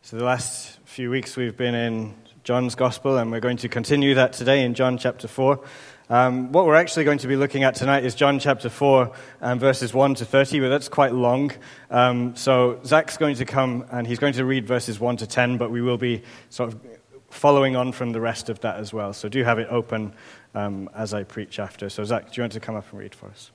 So the last few weeks we've been in John's Gospel, and we're going to continue that today in John chapter 4. What we're actually going to be looking at tonight is John chapter 4, verses 1 to 30, but that's quite long. So Zach's going to come, and he's going to read verses 1 to 10, but we will be sort of following on from the rest of that as well. So do have it open as I preach after. So Zach, do you want to come up and read for us?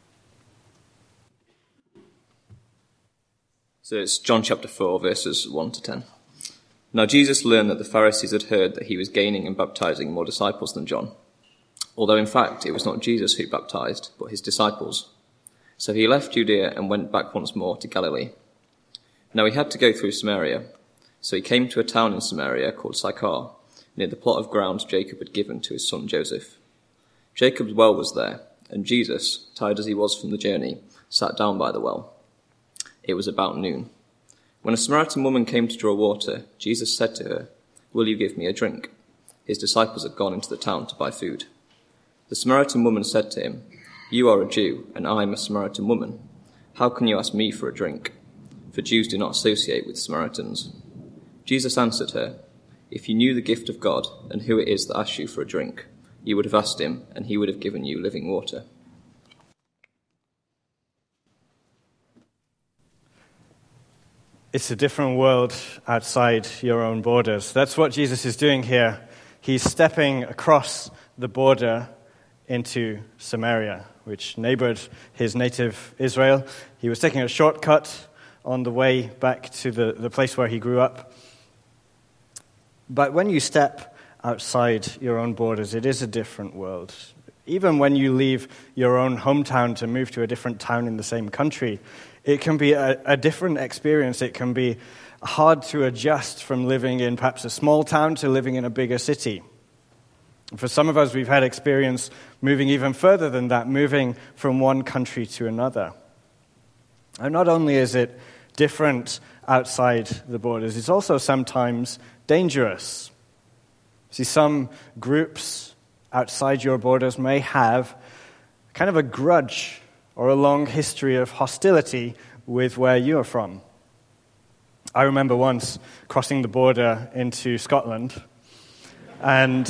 So it's John chapter 4, verses 1 to 10. Now Jesus learned that the Pharisees had heard that he was gaining and baptizing more disciples than John, although in fact it was not Jesus who baptized, but his disciples. So he left Judea and went back once more to Galilee. Now he had to go through Samaria. So he came to a town in Samaria called Sychar, near the plot of ground Jacob had given to his son Joseph. Jacob's well was there, and Jesus, tired as he was from the journey, sat down by the well. It was about noon. When a Samaritan woman came to draw water, Jesus said to her, "Will you give me a drink?" His disciples had gone into the town to buy food. The Samaritan woman said to him, "You are a Jew, and I am a Samaritan woman. How can you ask me for a drink?" For Jews do not associate with Samaritans. Jesus answered her, "If you knew the gift of God and who it is that asks you for a drink, you would have asked him, and he would have given you living water." It's a different world outside your own borders. That's what Jesus is doing here. He's stepping across the border into Samaria, which neighbored his native Israel. He was taking a shortcut on the way back to the place where he grew up. But when you step outside your own borders, it is a different world. Even when you leave your own hometown to move to a different town in the same country, it can be a different experience. It can be hard to adjust from living in perhaps a small town to living in a bigger city. For some of us, we've had experience moving even further than that, moving from one country to another. And not only is it different outside the borders, it's also sometimes dangerous. See, some groups outside your borders may have kind of a grudge or a long history of hostility with where you're from. I remember once crossing the border into Scotland, and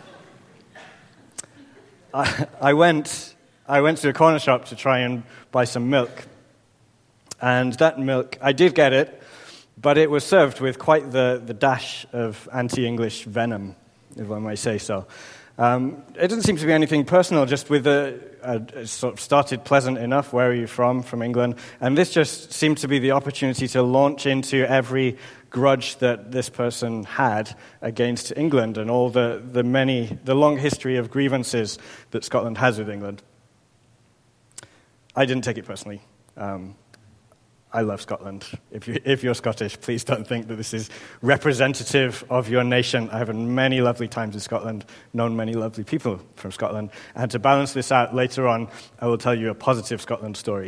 I went to a corner shop to try and buy some milk. And that milk, I did get it, but it was served with quite the dash of anti-English venom, if I may say so. It didn't seem to be anything personal, just with it sort of started pleasant enough. Where are you from? From England. And this just seemed to be the opportunity to launch into every grudge that this person had against England and all the long history of grievances that Scotland has with England. I didn't take it personally. I love Scotland. If you're Scottish, please don't think that this is representative of your nation. I have had many lovely times in Scotland, known many lovely people from Scotland. And to balance this out, later on, I will tell you a positive Scotland story.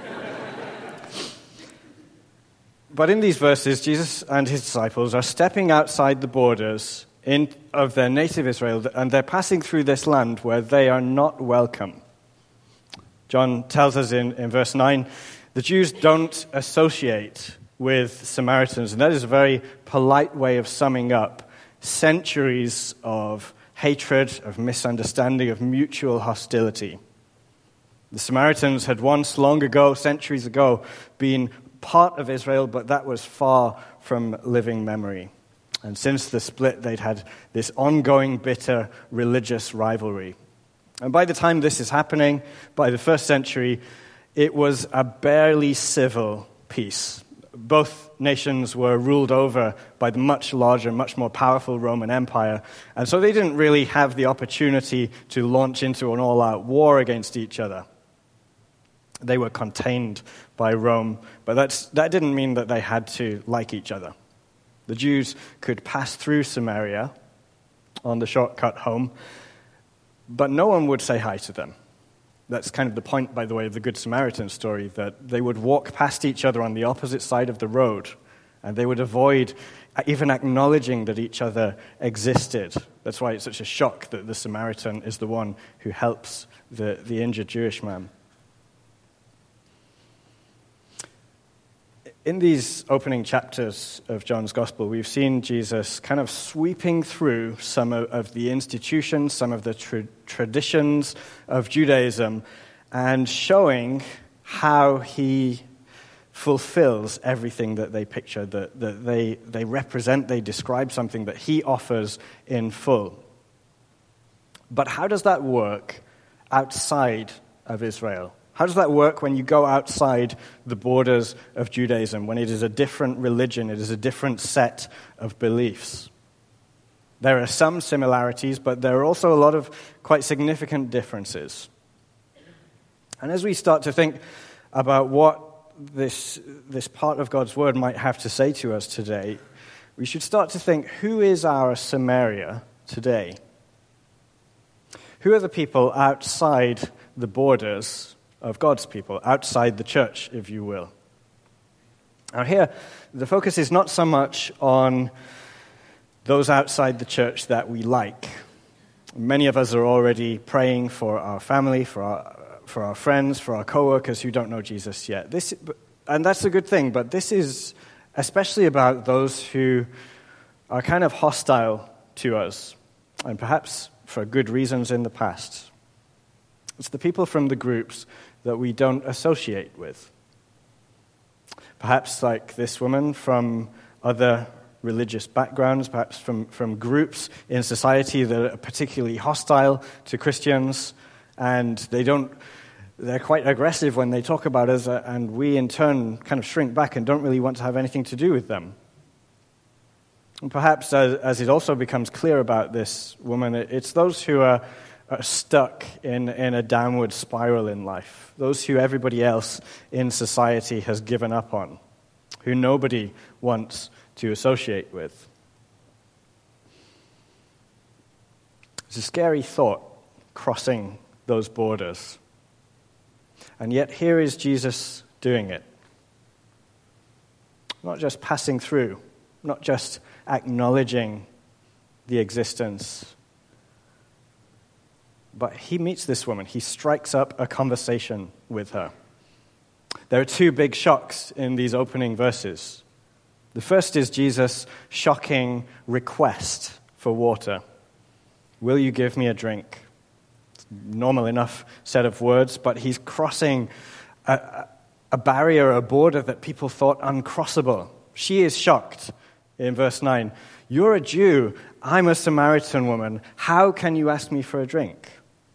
But in these verses, Jesus and his disciples are stepping outside the borders of their native Israel, and they're passing through this land where they are not welcome. John tells us in verse 9, the Jews don't associate with Samaritans, and that is a very polite way of summing up centuries of hatred, of misunderstanding, of mutual hostility. The Samaritans had once, long ago, centuries ago, been part of Israel, but that was far from living memory. And since the split, they'd had this ongoing, bitter religious rivalry. And by the time this is happening, by the first century, it was a barely civil peace. Both nations were ruled over by the much larger, much more powerful Roman Empire, and so they didn't really have the opportunity to launch into an all-out war against each other. They were contained by Rome, but that didn't mean that they had to like each other. The Jews could pass through Samaria on the shortcut home, but no one would say hi to them. That's kind of the point, by the way, of the Good Samaritan story, that they would walk past each other on the opposite side of the road, and they would avoid even acknowledging that each other existed. That's why it's such a shock that the Samaritan is the one who helps the injured Jewish man. In these opening chapters of John's Gospel, we've seen Jesus kind of sweeping through some of the institutions, some of the traditions of Judaism, and showing how he fulfills everything that they picture, that they represent, they describe something that he offers in full. But how does that work outside of Israel? How does that work when you go outside the borders of Judaism, when it is a different religion, it is a different set of beliefs? There are some similarities, but there are also a lot of quite significant differences. And as we start to think about what this part of God's Word might have to say to us today, we should start to think, who is our Samaria today? Who are the people outside the borders of God's people, outside the church, if you will? Now here, the focus is not so much on those outside the church that we like. Many of us are already praying for our family, for our friends, for our co-workers who don't know Jesus yet. And that's a good thing, but this is especially about those who are kind of hostile to us, and perhaps for good reasons in the past. It's the people from the groups that we don't associate with. Perhaps like this woman from other religious backgrounds, perhaps from groups in society that are particularly hostile to Christians, and they're quite aggressive when they talk about us, and we in turn kind of shrink back and don't really want to have anything to do with them. And perhaps, as it also becomes clear about this woman, it's those who are stuck in a downward spiral in life, those who everybody else in society has given up on, who nobody wants to associate with. It's a scary thought, crossing those borders. And yet here is Jesus doing it. Not just passing through, not just acknowledging the existence, but he meets this woman. He strikes up a conversation with her. There are two big shocks in these opening verses. The first is Jesus' shocking request for water. Will you give me a drink? It's a normal enough set of words, but he's crossing a barrier, a border that people thought uncrossable. She is shocked in verse 9. You're a Jew, I'm a Samaritan woman. How can you ask me for a drink?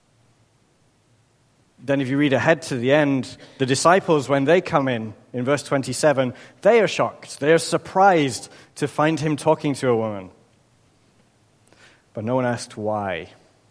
Then if you read ahead to the end, the disciples, when they come in verse 27, they are shocked. They are surprised to find him talking to a woman. But no one asked why.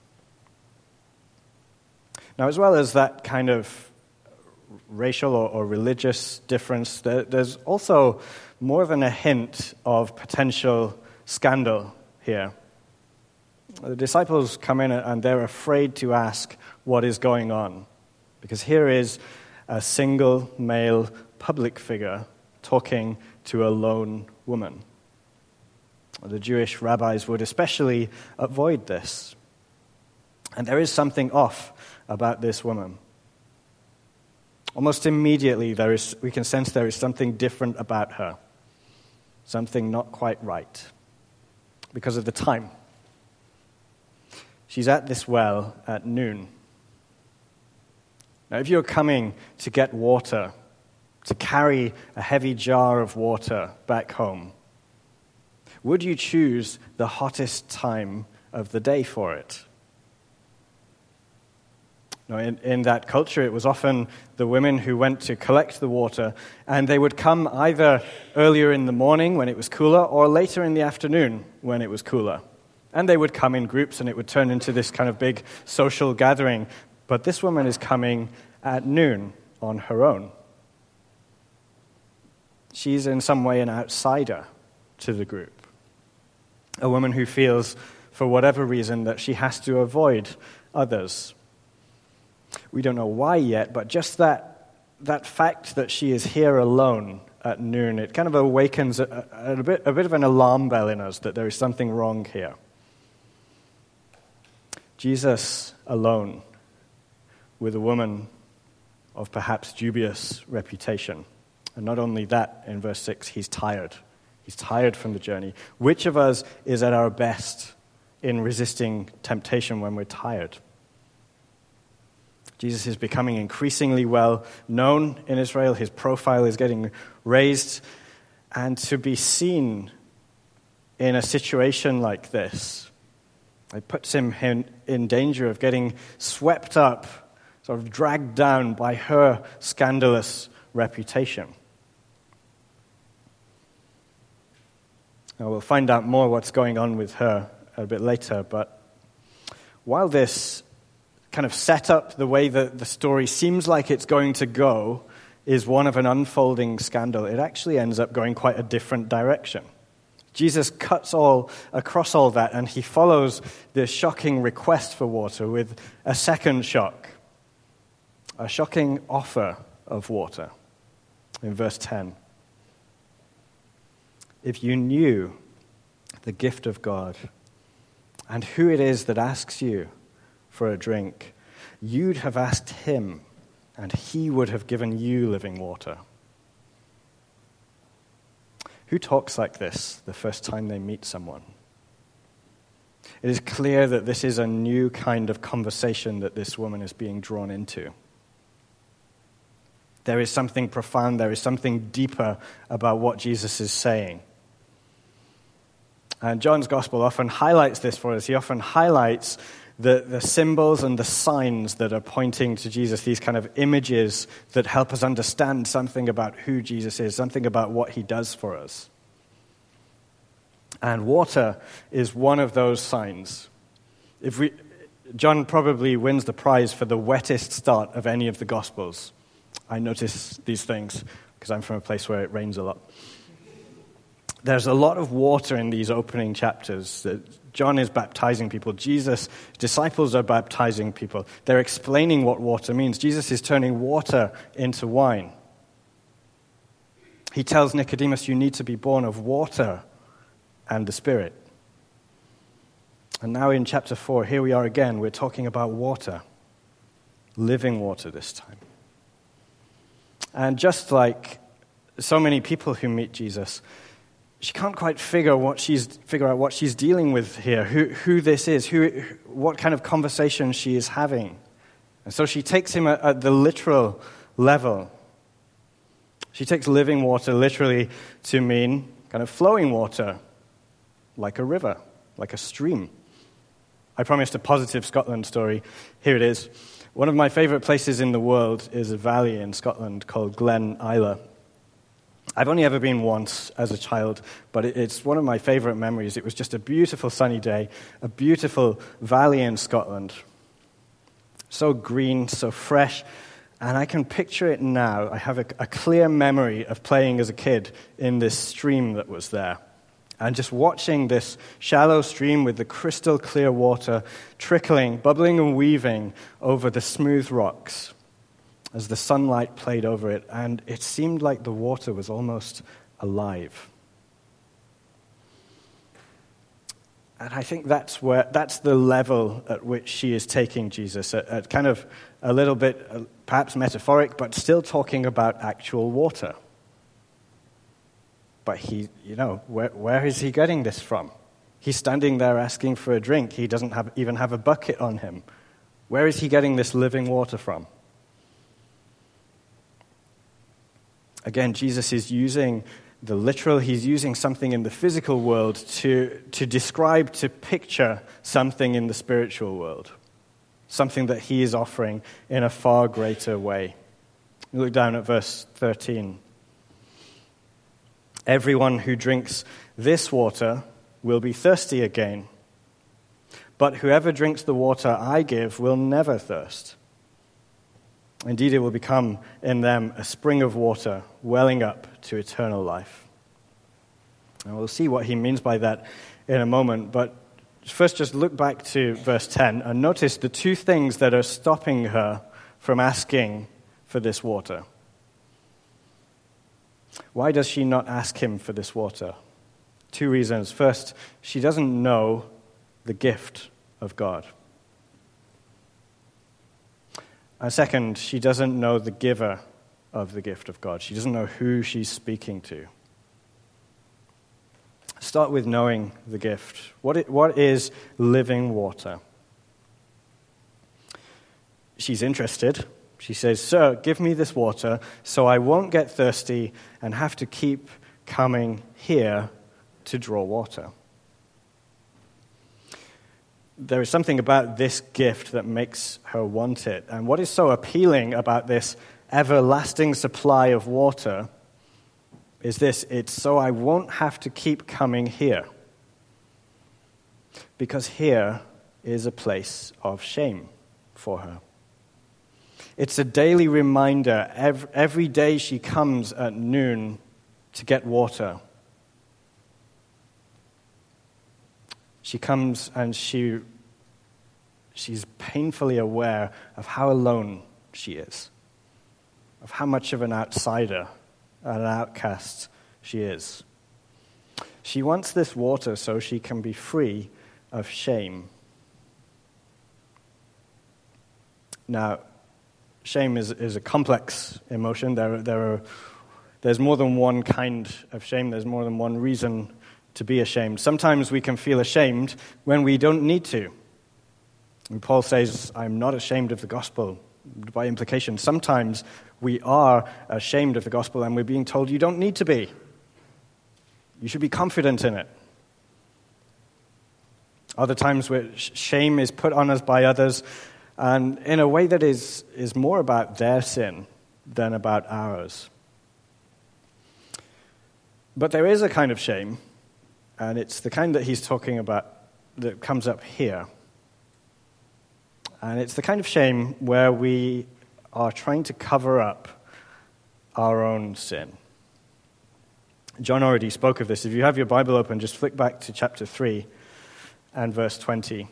Now, as well as that kind of racial or religious difference, there's also more than a hint of potential scandal here. The disciples come in and they're afraid to ask what is going on, because here is a single male public figure talking to a lone woman. The Jewish rabbis would especially avoid this. And there is something off about this woman. Almost immediately we can sense there is something different about her. Something not quite right. Because of the time. She's at this well at noon. Now, if you're coming to get water, to carry a heavy jar of water back home, would you choose the hottest time of the day for it? Now, in that culture, it was often the women who went to collect the water, and they would come either earlier in the morning when it was cooler or later in the afternoon when it was cooler. And they would come in groups, and it would turn into this kind of big social gathering. But this woman is coming at noon on her own. She's in some way an outsider to the group. A woman who feels, for whatever reason, that she has to avoid others. We don't know why yet, but just that fact that she is here alone at noon, it kind of awakens a bit of an alarm bell in us that there is something wrong here. Jesus alone with a woman of perhaps dubious reputation. And not only that, in verse 6, he's tired. He's tired from the journey. Which of us is at our best in resisting temptation when we're tired? Jesus is becoming increasingly well known in Israel. His profile is getting raised. And to be seen in a situation like this, it puts him in danger of getting swept up, sort of dragged down by her scandalous reputation. Now, we'll find out more what's going on with her a bit later, but while this kind of set up the way that the story seems like it's going to go is one of an unfolding scandal, it actually ends up going quite a different direction. Jesus cuts across all that, and he follows this shocking request for water with a second shock, a shocking offer of water. In verse 10, if you knew the gift of God and who it is that asks you for a drink, you'd have asked him, and he would have given you living water. Who talks like this the first time they meet someone? It is clear that this is a new kind of conversation that this woman is being drawn into. There is something profound, there is something deeper about what Jesus is saying. And John's Gospel often highlights this for us. He often highlights the symbols and the signs that are pointing to Jesus, these kind of images that help us understand something about who Jesus is, something about what he does for us. And water is one of those signs. John probably wins the prize for the wettest start of any of the Gospels. I notice these things because I'm from a place where it rains a lot. There's a lot of water in these opening chapters. John is baptizing people. Jesus' disciples are baptizing people. They're explaining what water means. Jesus is turning water into wine. He tells Nicodemus, you need to be born of water and the Spirit. And now in chapter 4, here we are again. We're talking about water, living water this time. And just like so many people who meet Jesus, she can't quite figure out what she's dealing with here, who this is, what kind of conversation she is having. And so she takes him at the literal level. She takes living water literally to mean kind of flowing water, like a river, like a stream. I promised a positive Scotland story. Here it is. One of my favorite places in the world is a valley in Scotland called Glen Isla. I've only ever been once as a child, but it's one of my favorite memories. It was just a beautiful sunny day, a beautiful valley in Scotland. So green, so fresh, and I can picture it now. I have a clear memory of playing as a kid in this stream that was there, and just watching this shallow stream with the crystal clear water trickling, bubbling and weaving over the smooth rocks as the sunlight played over it, and it seemed like the water was almost alive. And I think that's the level at which she is taking Jesus, at kind of a little bit, perhaps metaphoric, but still talking about actual water. But where is he getting this from? He's standing there asking for a drink. He doesn't even have a bucket on him. Where is he getting this living water from? Again, Jesus is using the literal, he's using something in the physical world to describe, to picture something in the spiritual world, something that he is offering in a far greater way. Look down at verse 13. Everyone who drinks this water will be thirsty again, but whoever drinks the water I give will never thirst. Indeed, it will become in them a spring of water welling up to eternal life. And we'll see what he means by that in a moment. But first, just look back to verse 10 and notice the two things that are stopping her from asking for this water. Why does she not ask him for this water? Two reasons. First, she doesn't know the gift of God. And second, she doesn't know the giver of the gift of God. She doesn't know who she's speaking to. Start with knowing the gift. What is living water? She's interested. She says, "Sir, give me this water so I won't get thirsty and have to keep coming here to draw water." There is something about this gift that makes her want it. And what is so appealing about this everlasting supply of water is this: it's so I won't have to keep coming here. Because here is a place of shame for her. It's a daily reminder. Every day she comes at noon to get water. She comes and she's painfully aware of how alone she is, of how much of an outsider, an outcast she is. She wants this water so she can be free of shame. Now, shame is a complex emotion. There's more than one kind of shame. There's more than one reason to be ashamed. Sometimes we can feel ashamed when we don't need to. And Paul says, "I'm not ashamed of the gospel." By implication, sometimes we are ashamed of the gospel and we're being told you don't need to be. You should be confident in it. Other times where shame is put on us by others, and in a way that is more about their sin than about ours. But there is a kind of shame, and it's the kind that he's talking about that comes up here. And it's the kind of shame where we are trying to cover up our own sin. John already spoke of this. If you have your Bible open, just flick back to chapter 3 and verse 20.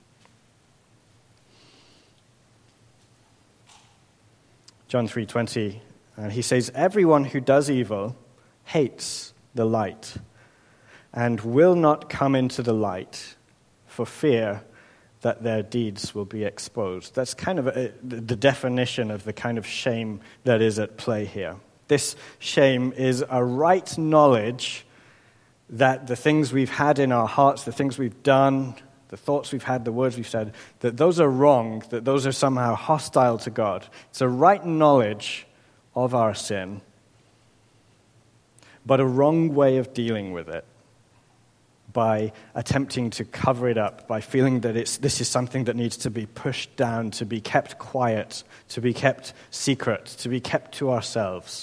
John 3:20, and he says, "Everyone who does evil hates the light and will not come into the light for fear that their deeds will be exposed." That's kind of the definition of the kind of shame that is at play here. This shame is a right knowledge that the things we've had in our hearts, the things we've done, the thoughts we've had, the words we've said, that those are wrong, that those are somehow hostile to God. It's a right knowledge of our sin, but a wrong way of dealing with it by attempting to cover it up, by feeling that this is something that needs to be pushed down, to be kept quiet, to be kept secret, to be kept to ourselves.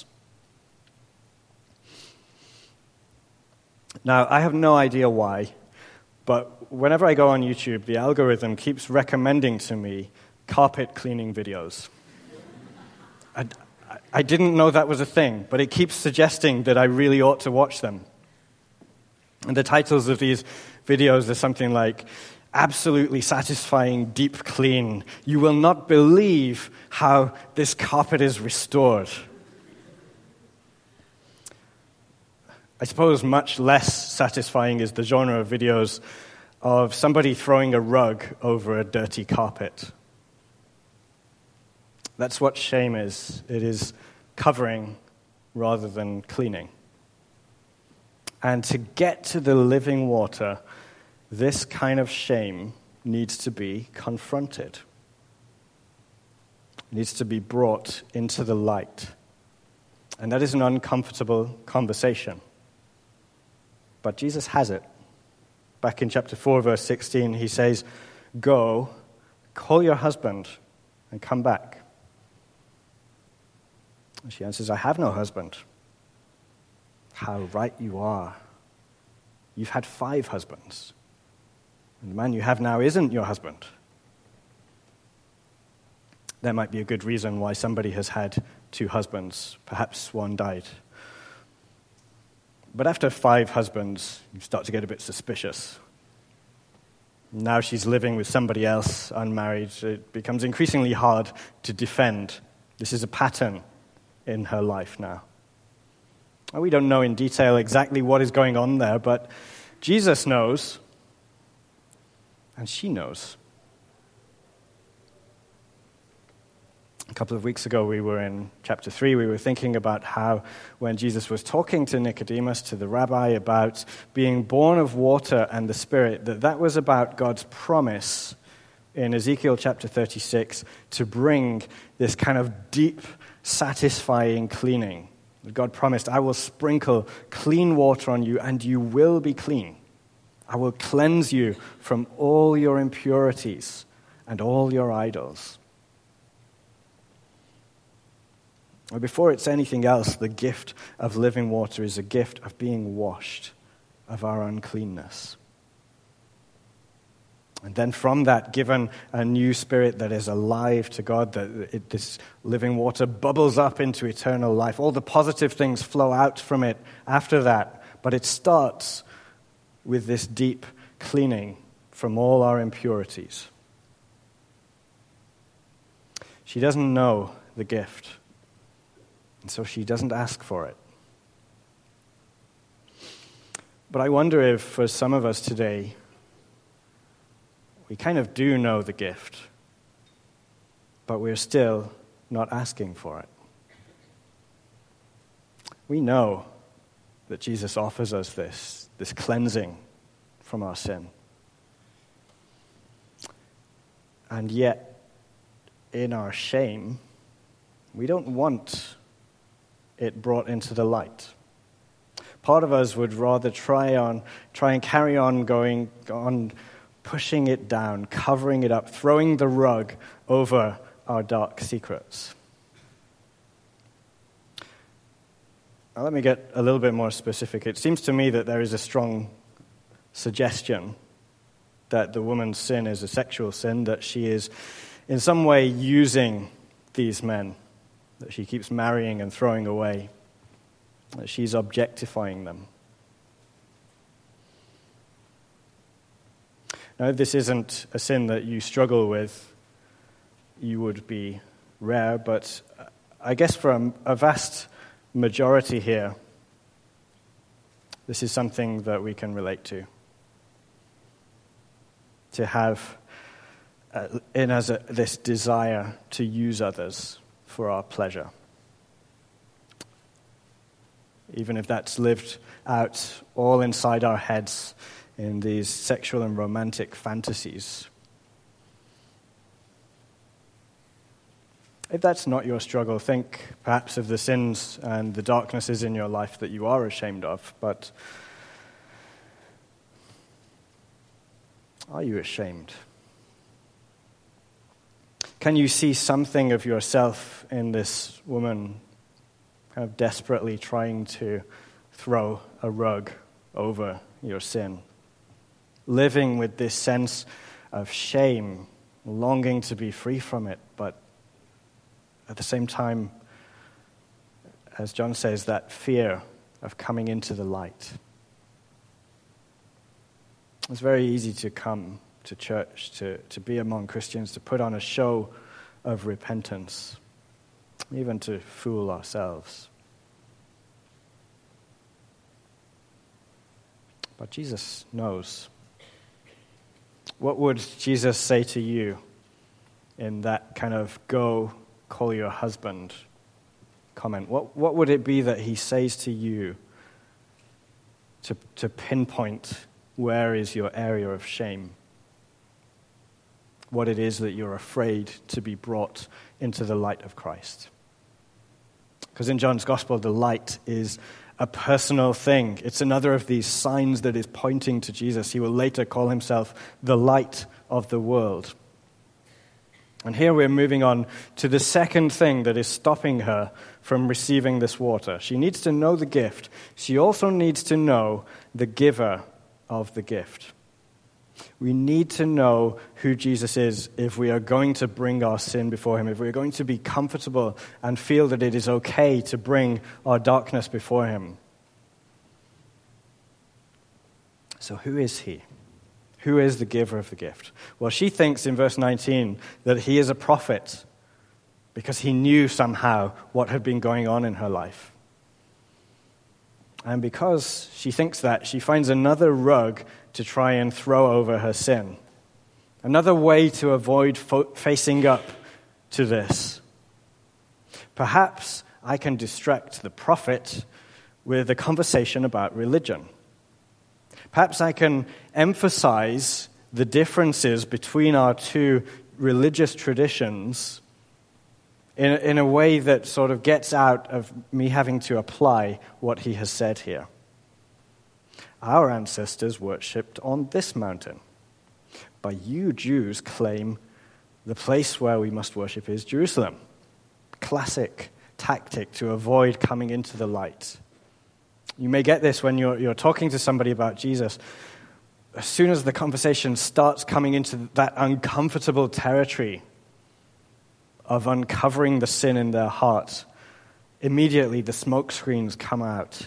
Now, I have no idea why, but whenever I go on YouTube, the algorithm keeps recommending to me carpet cleaning videos. I didn't know that was a thing, but it keeps suggesting that I really ought to watch them. And the titles of these videos are something like, "Absolutely satisfying deep clean. You will not believe how this carpet is restored." I suppose much less satisfying is the genre of videos of somebody throwing a rug over a dirty carpet. That's what shame is. It is covering rather than cleaning. And to get to the living water, this kind of shame needs to be confronted. It needs to be brought into the light. And that is an uncomfortable conversation. But Jesus has it. Back in chapter 4, verse 16, he says, "Go, call your husband, and come back." And she answers, "I have no husband." "How right you are. You've had 5 husbands, and the man you have now isn't your husband." There might be a good reason why somebody has had 2 husbands. Perhaps one died. But after 5 husbands, you start to get a bit suspicious. Now she's living with somebody else, unmarried. It becomes increasingly hard to defend. This is a pattern in her life now. We don't know in detail exactly what is going on there, but Jesus knows, and she knows. A couple of weeks ago, we were in chapter 3. We were thinking about how when Jesus was talking to Nicodemus, to the rabbi, about being born of water and the Spirit, that was about God's promise in Ezekiel chapter 36 to bring this kind of deep, satisfying cleaning. God promised, I will sprinkle clean water on you and you will be clean. I will cleanse you from all your impurities and all your idols. Before it's anything else, the gift of living water is a gift of being washed of our uncleanness. And then from that, given a new spirit that is alive to God, this living water bubbles up into eternal life. All the positive things flow out from it after that, but it starts with this deep cleaning from all our impurities. She doesn't know the gift, and so she doesn't ask for it. But I wonder if for some of us today, we kind of do know the gift, but we're still not asking for it. We know that Jesus offers us this cleansing from our sin. And yet, in our shame, we don't want it brought into the light. Part of us would rather try and carry on going on, pushing it down, covering it up, throwing the rug over our dark secrets. Now, let me get a little bit more specific. It seems to me that there is a strong suggestion that the woman's sin is a sexual sin, that she is in some way using these men, that she keeps marrying and throwing away, that she's objectifying them. Now, if this isn't a sin that you struggle with, you would be rare, but I guess for a vast majority here, this is something that we can relate to. To have in us this desire to use others for our pleasure. Even if that's lived out all inside our heads in these sexual and romantic fantasies. If that's not your struggle, think perhaps of the sins and the darknesses in your life that you are ashamed of, but are you ashamed? Can you see something of yourself in this woman kind of desperately trying to throw a rug over your sin? Living with this sense of shame, longing to be free from it, but at the same time, as John says, that fear of coming into the light. It's very easy to come to church, to be among Christians, to put on a show of repentance, even to fool ourselves. But Jesus knows. What would Jesus say to you in that kind of go call your husband comment? What would it be that he says to you to pinpoint where is your area of shame? What it is that you're afraid to be brought into the light of Christ. Because in John's Gospel, the light is a personal thing. It's another of these signs that is pointing to Jesus. He will later call himself the light of the world. And here we're moving on to the second thing that is stopping her from receiving this water. She needs to know the gift. She also needs to know the giver of the gift. We need to know who Jesus is if we are going to bring our sin before him, if we are going to be comfortable and feel that it is okay to bring our darkness before him. So who is he? Who is the giver of the gift? Well, she thinks in verse 19 that he is a prophet because he knew somehow what had been going on in her life. And because she thinks that, she finds another rug to try and throw over her sin. Another way to avoid facing up to this. Perhaps I can distract the prophet with a conversation about religion. Perhaps I can emphasize the differences between our two religious traditions in a way that sort of gets out of me having to apply what he has said here. Our ancestors worshipped on this mountain, but you Jews claim the place where we must worship is Jerusalem. Classic tactic to avoid coming into the light. You may get this when you're talking to somebody about Jesus. As soon as the conversation starts coming into that uncomfortable territory of uncovering the sin in their heart, immediately the smoke screens come out.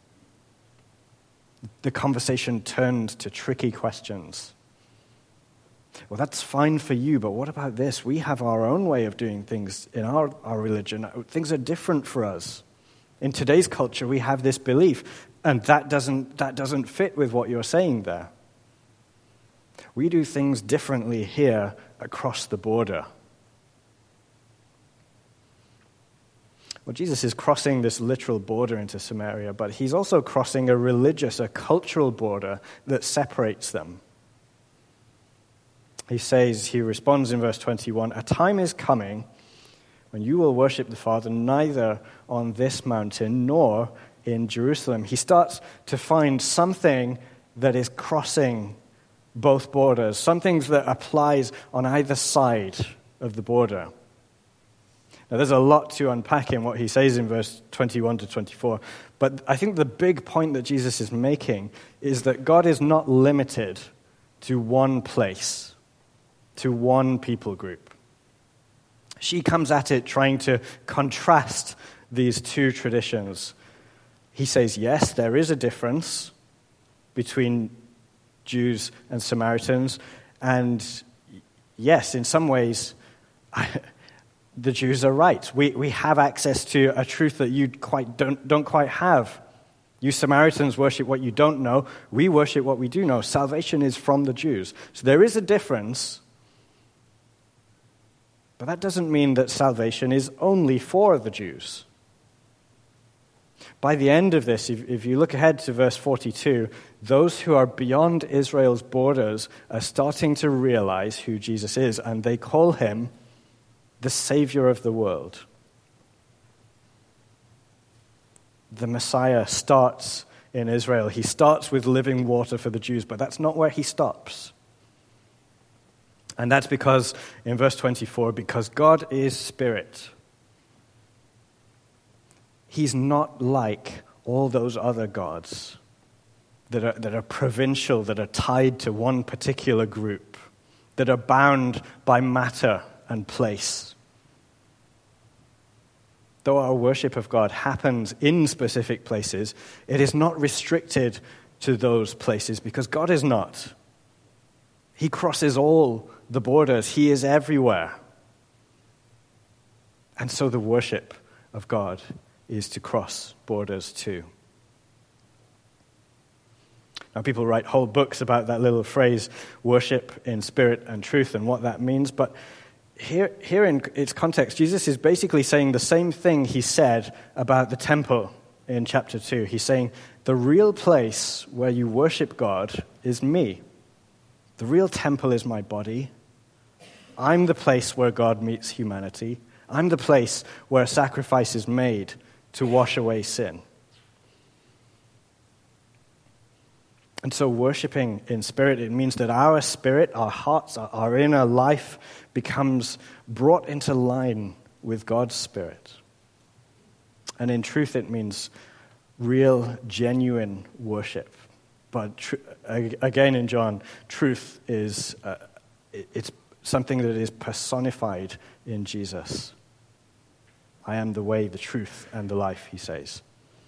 The conversation turns to tricky questions. Well, that's fine for you, but what about this? We have our own way of doing things in our religion. Things are different for us. In today's culture, we have this belief, and that doesn't fit with what you're saying there. We do things differently here across the border. Well, Jesus is crossing this literal border into Samaria, but he's also crossing a cultural border that separates them. He responds in verse 21, "A time is coming when you will worship the Father neither on this mountain nor in Jerusalem." He starts to find something that is crossing both borders, something that applies on either side of the border. Now, there's a lot to unpack in what he says in verse 21 to 24, but I think the big point that Jesus is making is that God is not limited to one place, to one people group. She comes at it trying to contrast these two traditions. He says, yes, there is a difference between Jews and Samaritans, and yes, in some ways, the Jews are right. We have access to a truth that you don't quite have. You Samaritans worship what you don't know. We worship what we do know. Salvation is from the Jews. So there is a difference, but that doesn't mean that salvation is only for the Jews. By the end of this, if you look ahead to verse 42, those who are beyond Israel's borders are starting to realize who Jesus is, and they call him the Savior of the world. The Messiah starts in Israel. He starts with living water for the Jews, but that's not where he stops. And that's because, in verse 24, because God is spirit. He's not like all those other gods that are provincial, that are tied to one particular group, that are bound by matter and place. Though our worship of God happens in specific places, it is not restricted to those places because God is not. He crosses all the borders. He is everywhere. And so the worship of God is to cross borders too. Now, people write whole books about that little phrase, worship in spirit and truth, and what that means. But here in its context, Jesus is basically saying the same thing he said about the temple in chapter 2. He's saying, the real place where you worship God is me. The real temple is my body. I'm the place where God meets humanity. I'm the place where sacrifice is made to wash away sin. And so worshiping in spirit, it means that our spirit, our hearts, our inner life becomes brought into line with God's spirit. And in truth, it means real, genuine worship. But again in John, truth is it's something that is personified in Jesus. I am the way, the truth, and the life, he says.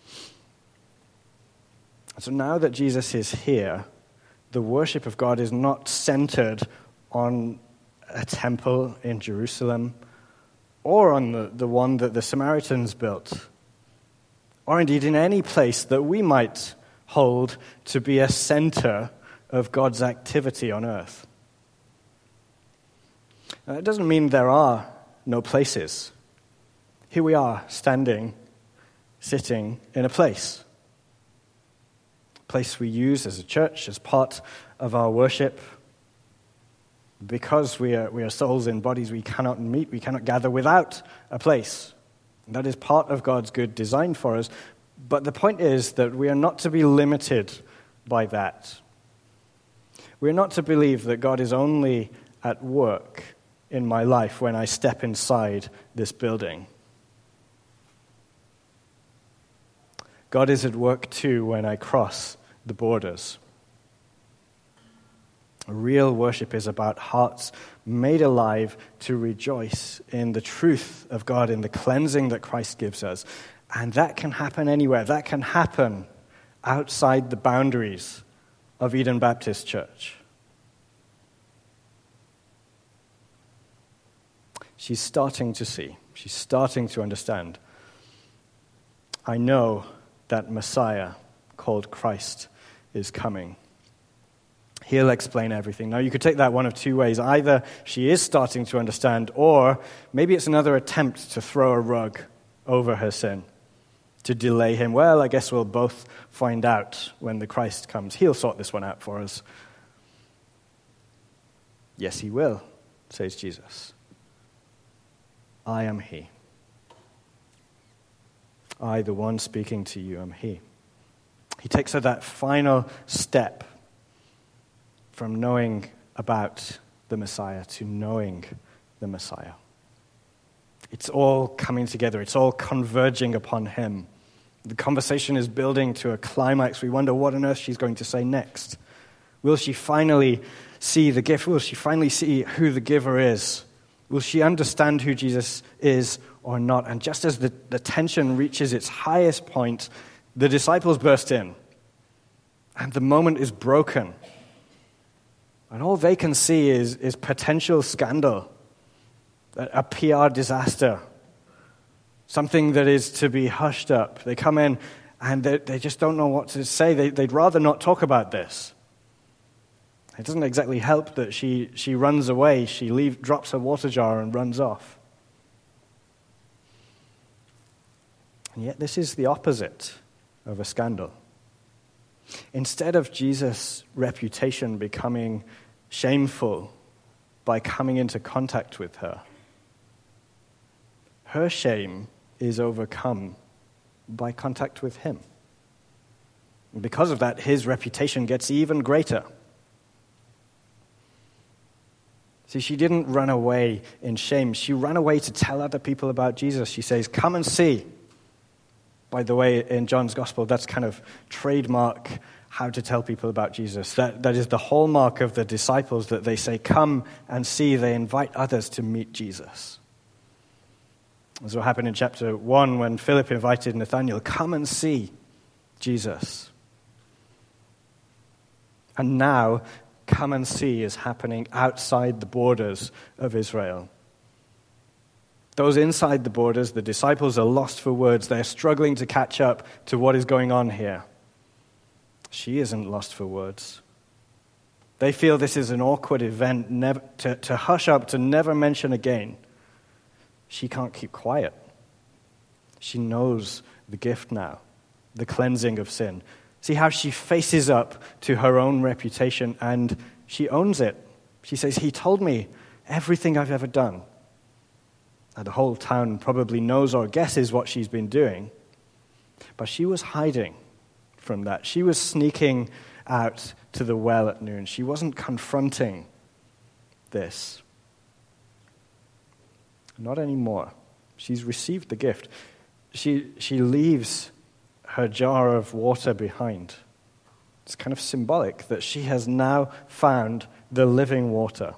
So now that Jesus is here, the worship of God is not centered on a temple in Jerusalem or on the one that the Samaritans built, or indeed in any place that we might hold to be a center of God's activity on earth. Now, that doesn't mean there are no places. Here we are, sitting in a place we use as a church, as part of our worship. Because we are souls in bodies, we cannot meet, we cannot gather without a place. And that is part of God's good design for us. But the point is that we are not to be limited by that. We're not to believe that God is only at work in my life when I step inside this building. God is at work too when I cross the borders. Real worship is about hearts made alive to rejoice in the truth of God, in the cleansing that Christ gives us. And that can happen anywhere. That can happen outside the boundaries of Eden Baptist Church. She's starting to see. She's starting to understand. I know that Messiah called Christ is coming. He'll explain everything. Now, you could take that one of two ways. Either she is starting to understand, or maybe it's another attempt to throw a rug over her sin, to delay him. Well, I guess we'll both find out when the Christ comes. He'll sort this one out for us. Yes, he will, says Jesus. I am he. I, the one speaking to you, am he. He takes her that final step from knowing about the Messiah to knowing the Messiah. It's all coming together. It's all converging upon him. The conversation is building to a climax. We wonder what on earth she's going to say next. Will she finally see the gift? Will she finally see who the giver is? Will she understand who Jesus is or not? And just as the tension reaches its highest point, the disciples burst in. And the moment is broken. And all they can see is potential scandal, a PR disaster, something that is to be hushed up. They come in and they just don't know what to say. They'd rather not talk about this. It doesn't exactly help that she runs away. She drops her water jar and runs off. And yet this is the opposite of a scandal. Instead of Jesus' reputation becoming shameful by coming into contact with her, her shame is overcome by contact with him. And because of that, his reputation gets even greater. See, she didn't run away in shame. She ran away to tell other people about Jesus. She says, "Come and see." By the way, in John's Gospel, that's kind of trademark how to tell people about Jesus. That is the hallmark of the disciples, that they say, "Come and see." They invite others to meet Jesus. That's what happened in chapter 1 when Philip invited Nathanael, "Come and see Jesus." And now, "come and see" is happening outside the borders of Israel. Those inside the borders, the disciples, are lost for words. They're struggling to catch up to what is going on here. She isn't lost for words. They feel this is an awkward event to hush up, to never mention again. She can't keep quiet. She knows the gift now, the cleansing of sin. See how she faces up to her own reputation and she owns it. She says, "He told me everything I've ever done." And the whole town probably knows or guesses what she's been doing. But she was hiding from that. She was sneaking out to the well at noon. She wasn't confronting this. Not anymore. She's received the gift. She leaves her jar of water behind. It's kind of symbolic that she has now found the living water.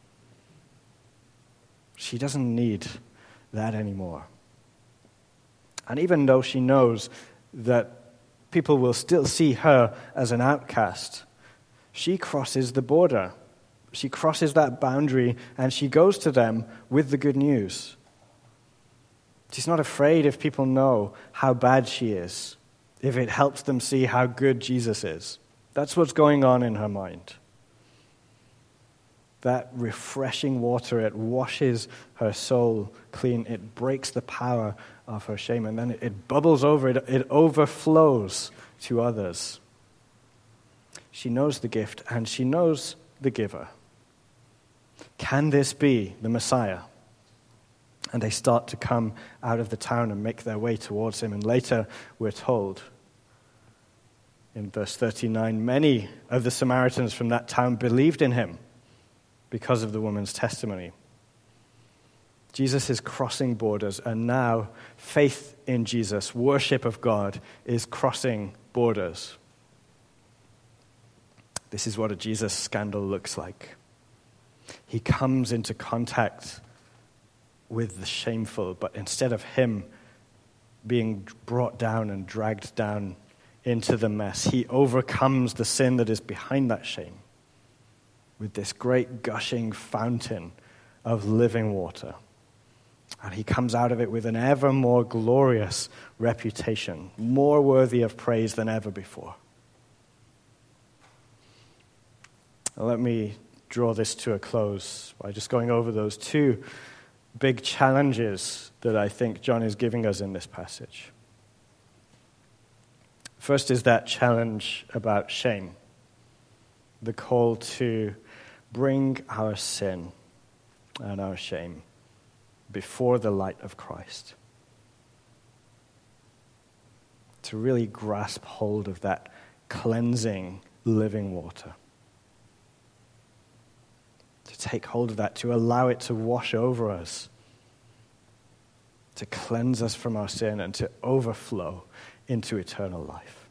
She doesn't need that anymore. And even though she knows that people will still see her as an outcast, she crosses the border. She crosses that boundary and she goes to them with the good news. She's not afraid if people know how bad she is, if it helps them see how good Jesus is. That's what's going on in her mind. That refreshing water, it washes her soul clean. It breaks the power of her shame, and then it bubbles over, it overflows to others. She knows the gift, and she knows the giver. Can this be the Messiah? And they start to come out of the town and make their way towards him. And later we're told in verse 39, many of the Samaritans from that town believed in him because of the woman's testimony. Jesus is crossing borders, and now faith in Jesus, worship of God, is crossing borders. This is what a Jesus scandal looks like. He comes into contact with the shameful, but instead of him being brought down and dragged down into the mess, he overcomes the sin that is behind that shame with this great gushing fountain of living water. And he comes out of it with an ever more glorious reputation, more worthy of praise than ever before. Now, let me draw this to a close by just going over those two big challenges that I think John is giving us in this passage. First is that challenge about shame, the call to bring our sin and our shame before the light of Christ. To really grasp hold of that cleansing, living water. To take hold of that, to allow it to wash over us. To cleanse us from our sin and to overflow into eternal life.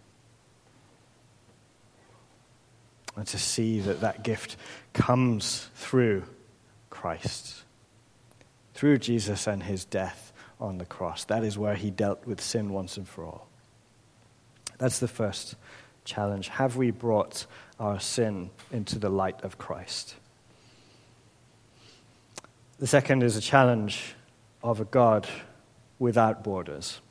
And to see that that gift comes through Christ. Through Jesus and his death on the cross. That is where he dealt with sin once and for all. That's the first challenge. Have we brought our sin into the light of Christ? The second is a challenge of a God without borders.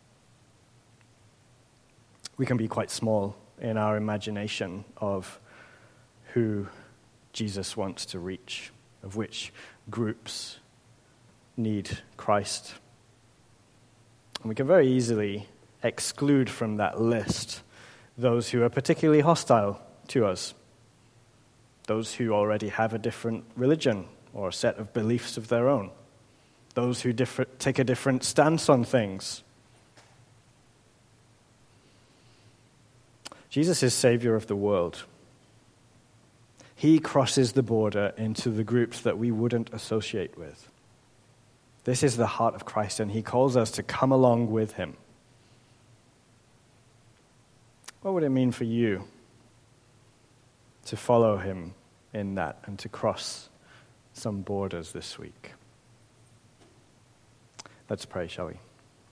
We can be quite small in our imagination of who Jesus wants to reach, of which groups need Christ. And we can very easily exclude from that list those who are particularly hostile to us, those who already have a different religion or a set of beliefs of their own, those who take a different stance on things. Jesus is Savior of the world. He crosses the border into the groups that we wouldn't associate with. This is the heart of Christ, and he calls us to come along with him. What would it mean for you to follow him in that and to cross some borders this week? Let's pray, shall we?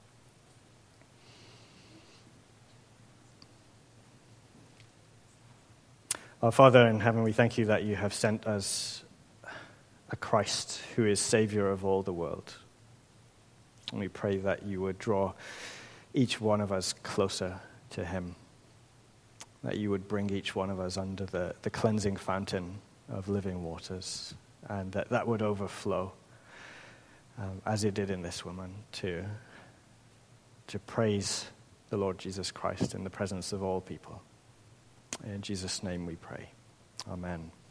Our Father in heaven, we thank you that you have sent us a Christ who is Savior of all the world. And we pray that you would draw each one of us closer to him, that you would bring each one of us under the cleansing fountain of living waters, and that would overflow, as it did in this woman, to praise the Lord Jesus Christ in the presence of all people. In Jesus' name we pray. Amen.